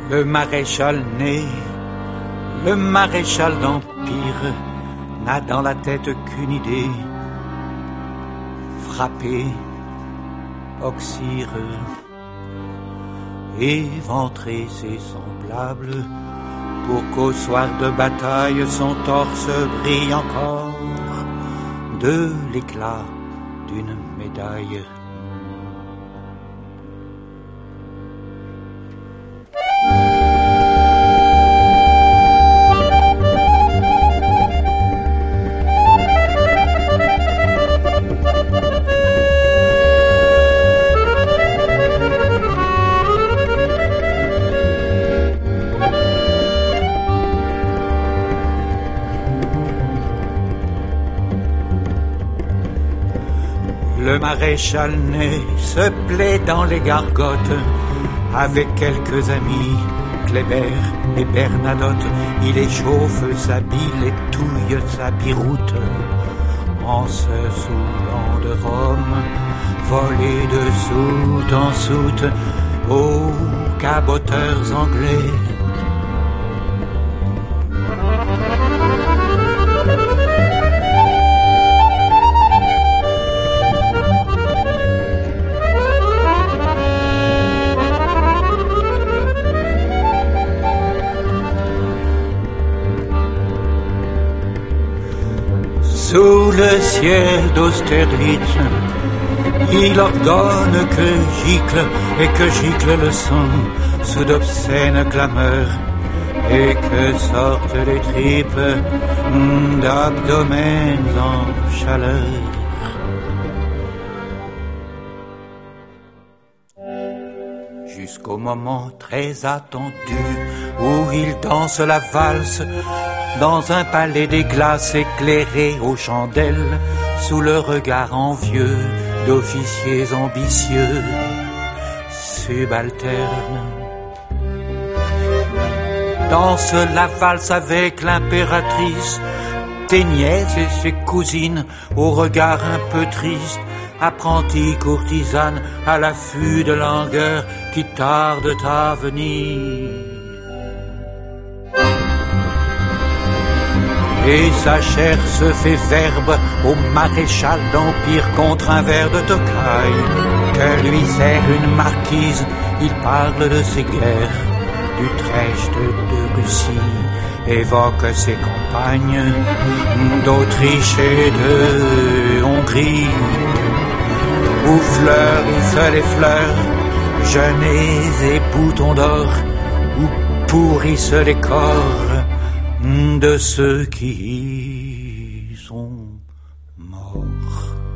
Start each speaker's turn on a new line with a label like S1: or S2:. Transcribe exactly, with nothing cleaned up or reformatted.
S1: Le maréchal né, le maréchal d'Empire, n'a dans la tête qu'une idée: frapper, oxyre, éventrer ses semblables, pour qu'au soir de bataille son torse brille encore de l'éclat d'une médaille. Le maréchal né se plaît dans les gargotes avec quelques amis, Kléber et Bernadotte. Il échauffe sa bile et touille sa biroute en se saoulant de rhum, volé de soute en soute aux caboteurs anglais. Sous le ciel d'Austerlitz, il ordonne que gicle et que gicle le sang sous d'obscènes clameurs, et que sortent les tripes d'abdomens en chaleur. Jusqu'au moment très attendu où il danse la valse dans un palais des glaces éclairé aux chandelles, sous le regard envieux d'officiers ambitieux, subalternes. Danse la valse avec l'impératrice, tes nièces et ses cousines au regard un peu triste, apprenties courtisanes à l'affût de langueurs qui tardent à venir. Et sa chair se fait verbe au maréchal d'Empire contre un verre de Tokai que lui sert une marquise. Il parle de ses guerres, d'Utrecht, de Russie, évoque ses campagnes d'Autriche et de Hongrie, où fleurissent les fleurs, genêts et boutons d'or, où pourrissent les corps de ceux qui sont morts.